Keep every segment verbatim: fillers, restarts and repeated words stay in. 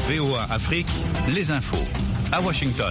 V O A Afrique, les infos. À Washington.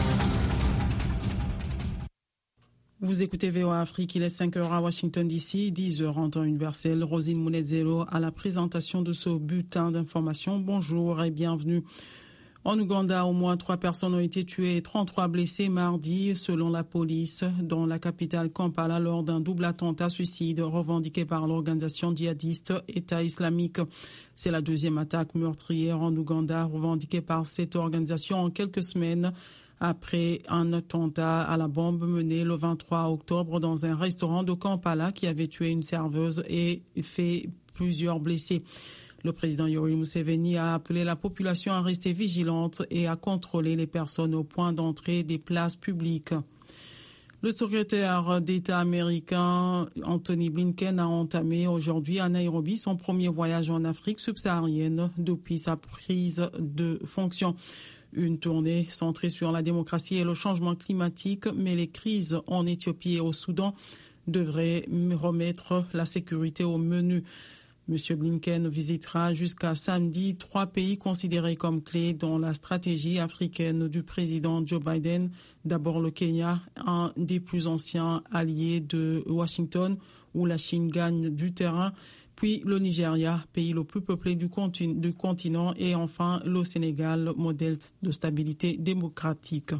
Vous écoutez V O A Afrique, il est cinq heures à Washington D C, dix heures en temps universel. Rosine Mounezelo à la présentation de ce bulletin d'information. Bonjour et bienvenue. En Ouganda, au moins trois personnes ont été tuées et trente-trois blessées mardi, selon la police, dans la capitale Kampala, lors d'un double attentat suicide revendiqué par l'organisation djihadiste État islamique. C'est la deuxième attaque meurtrière en Ouganda revendiquée par cette organisation en quelques semaines, après un attentat à la bombe mené le vingt-trois octobre dans un restaurant de Kampala qui avait tué une serveuse et fait plusieurs blessés. Le président Yoweri Museveni a appelé la population à rester vigilante et à contrôler les personnes au point d'entrée des places publiques. Le secrétaire d'État américain Anthony Blinken a entamé aujourd'hui à Nairobi son premier voyage en Afrique subsaharienne depuis sa prise de fonction. Une tournée centrée sur la démocratie et le changement climatique, mais les crises en Éthiopie et au Soudan devraient remettre la sécurité au menu. Monsieur Blinken visitera jusqu'à samedi trois pays considérés comme clés dans la stratégie africaine du président Joe Biden. D'abord le Kenya, un des plus anciens alliés de Washington, où la Chine gagne du terrain. Puis le Nigeria, pays le plus peuplé du continent, et enfin le Sénégal, modèle de stabilité démocratique.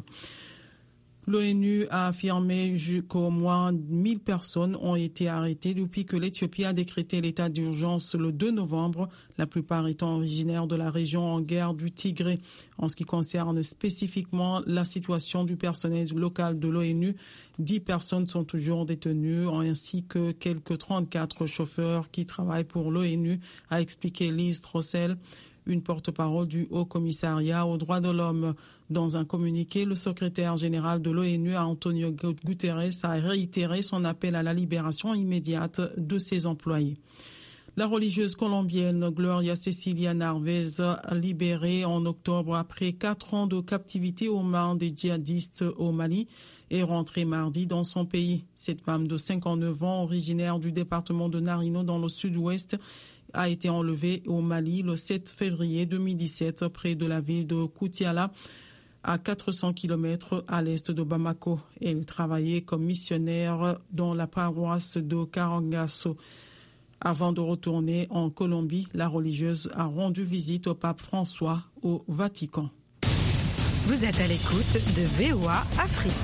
L'ONU a affirmé qu'au moins mille personnes ont été arrêtées depuis que l'Éthiopie a décrété l'état d'urgence le deux novembre, la plupart étant originaires de la région en guerre du Tigré. En ce qui concerne spécifiquement la situation du personnel local de l'ONU, dix personnes sont toujours détenues, ainsi que quelques trente-quatre chauffeurs qui travaillent pour l'ONU, a expliqué Liz Throssell, une porte-parole du Haut-Commissariat aux droits de l'homme. Dans un communiqué, le secrétaire général de l'ONU, Antonio Guterres, a réitéré son appel à la libération immédiate de ses employés. La religieuse colombienne Gloria Cecilia Narvez, libérée en octobre après quatre ans de captivité aux mains des djihadistes au Mali, est rentrée mardi dans son pays. Cette femme de cinquante-neuf ans, originaire du département de Nariño dans le sud-ouest, a été enlevée au Mali le sept février deux mille dix-sept près de la ville de Koutiala, à quatre cents kilomètres à l'est de Bamako. Elle travaillait comme missionnaire dans la paroisse de Karangasso. Avant de retourner en Colombie, la religieuse a rendu visite au pape François au Vatican. Vous êtes à l'écoute de V O A Afrique.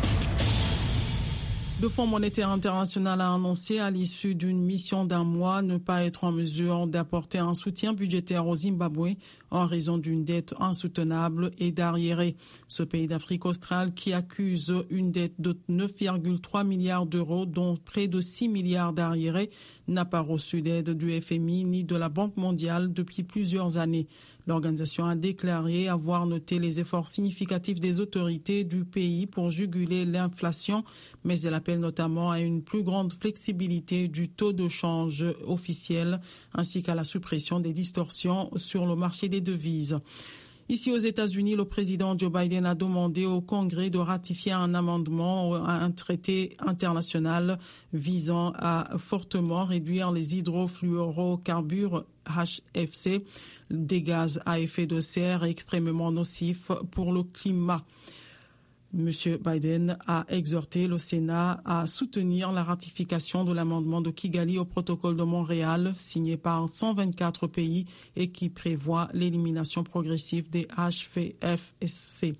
Le Fonds monétaire international a annoncé à l'issue d'une mission d'un mois ne pas être en mesure d'apporter un soutien budgétaire au Zimbabwe en raison d'une dette insoutenable et d'arriérés. Ce pays d'Afrique australe qui accuse une dette de neuf virgule trois milliards d'euros, dont près de six milliards d'arriérés, n'a pas reçu d'aide du F M I ni de la Banque mondiale depuis plusieurs années. L'organisation a déclaré avoir noté les efforts significatifs des autorités du pays pour juguler l'inflation, mais elle appelle notamment à une plus grande flexibilité du taux de change officiel ainsi qu'à la suppression des distorsions sur le marché des devises. Ici aux États-Unis, le président Joe Biden a demandé au Congrès de ratifier un amendement à un traité international visant à fortement réduire les hydrofluorocarbures H F C, des gaz à effet de serre extrêmement nocifs pour le climat. Monsieur Biden a exhorté le Sénat à soutenir la ratification de l'amendement de Kigali au protocole de Montréal, signé par cent vingt-quatre pays et qui prévoit l'élimination progressive des H F C.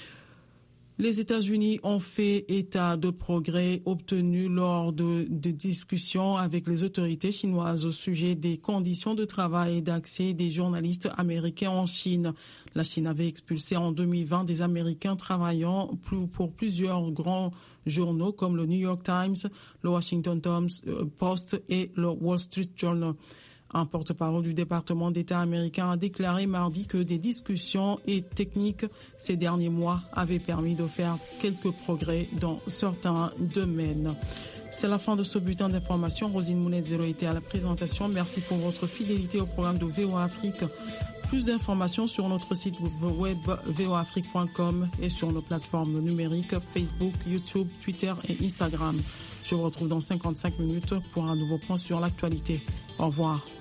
Les États-Unis ont fait état de progrès obtenus lors de, de discussions avec les autorités chinoises au sujet des conditions de travail et d'accès des journalistes américains en Chine. La Chine avait expulsé en deux mille vingt des Américains travaillant pour plusieurs grands journaux comme le New York Times, le Washington Post et le Wall Street Journal. Un porte-parole du département d'État américain a déclaré mardi que des discussions et techniques ces derniers mois avaient permis de faire quelques progrès dans certains domaines. C'est la fin de ce bulletin d'information. Rosine Mounezelo était à la présentation. Merci pour votre fidélité au programme de V O A Afrique. Plus d'informations sur notre site web v o afrique point com et sur nos plateformes numériques Facebook, YouTube, Twitter et Instagram. Je vous retrouve dans cinquante-cinq minutes pour un nouveau point sur l'actualité. Au revoir.